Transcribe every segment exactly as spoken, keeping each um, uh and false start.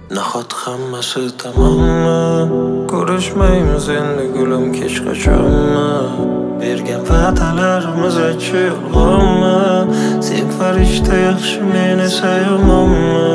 Nahot hammasi tamommi? Ko'rishmaymiz endi gulim kech qachonmi? Bergan va'dalarimiz aytchi yolg'onmi? Sen farishta yaxshi, men esa yomonmi?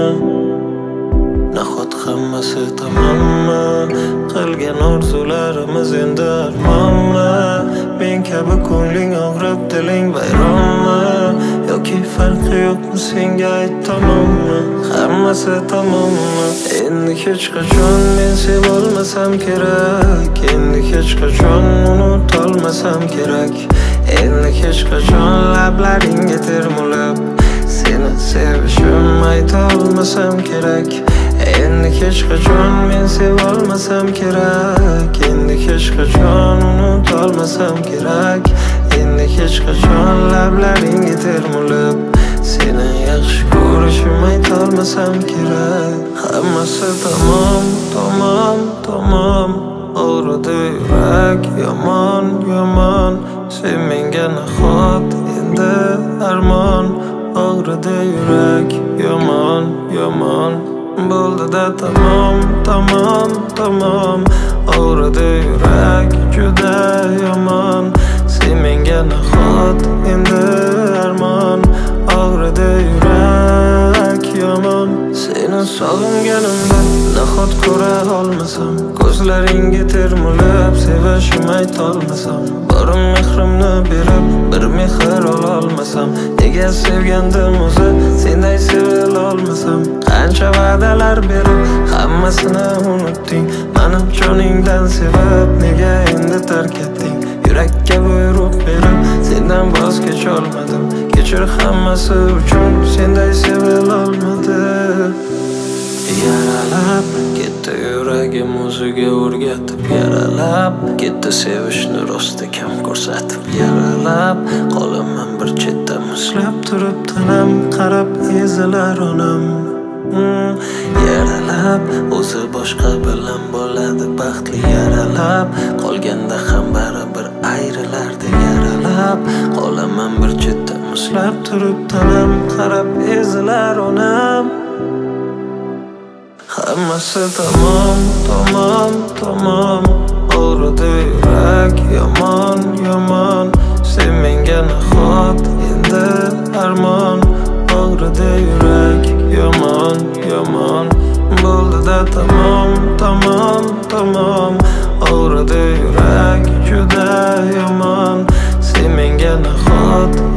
Nahot hammasi tamommi? Qilgan orzularimiz endi armonmi? Men kabi ko'ngling og'rib, diling vayronmi? Yoki farqi yo'qmi, senga ayt tamommi? Hammasi tamommi? Endi hech qachon men sevolmasam kerak. Endi hech qachon unutolmasam kerak. Endi hech qachon lablaringga termulib seni sevishim aytolmasam kerak. Endi hech qachon men sevolmasam kerak. Endi hech qachon unutolmasam kerak. Endi hech qachon lablaringga termulib seni yaxshi ko'rishim aytolmasam kerak. Hammasi tamom, tamom, tamom. Og'ridi yurak, yomon, yomon. Sen menga nahot endi armon. Og'ridi yurak, yomon, yomon. Bo'ldi-da tamom, tamom, tamom. Og'ridi yurak, juda yomon. Sen menga nahot endi armon. Og'ridi yurak, yomon. Seni sog'inganimda nahot ko'ra olmasam, ko'zlaringga termulib sevishim aytolmasam, borim mehrimni berib bir mehr ololmasam, nega sevgandim o'zi senday sevilolmasam? Qancha va'dalar berib hammasini unutding, mani joningdan sevib nega endi tark etding? Yurakka buyruq berib sendan voz kecholmadim, kechir hammasi uchun senday sevilolmadim. Yaralab ketdi yuragim o'ziga o'rgatib, yaralab ketdi sevishni rosti kam ko'rsatib, yaralab qolaman bir chetda muzlab turib, tanam qarab ezilar onam. hmm. Yaralab o'zi boshqa bilan bo'ladi baxtli, yaralab qolganda ham baribir ayrilardi, yaralab qolaman bir chetda muzlab turib, tanam qarab ezilar onam. Hammasi tamom, tamom, tamom. Og'ridi yurak, yomon, yomon. Sen menga nahot endi armon. Og'ridi yurak, yomon, yomon. Bo'ldi-da tamom, tamom, tamom. Og'ridi yurak, juda yomon. Sen menga nahot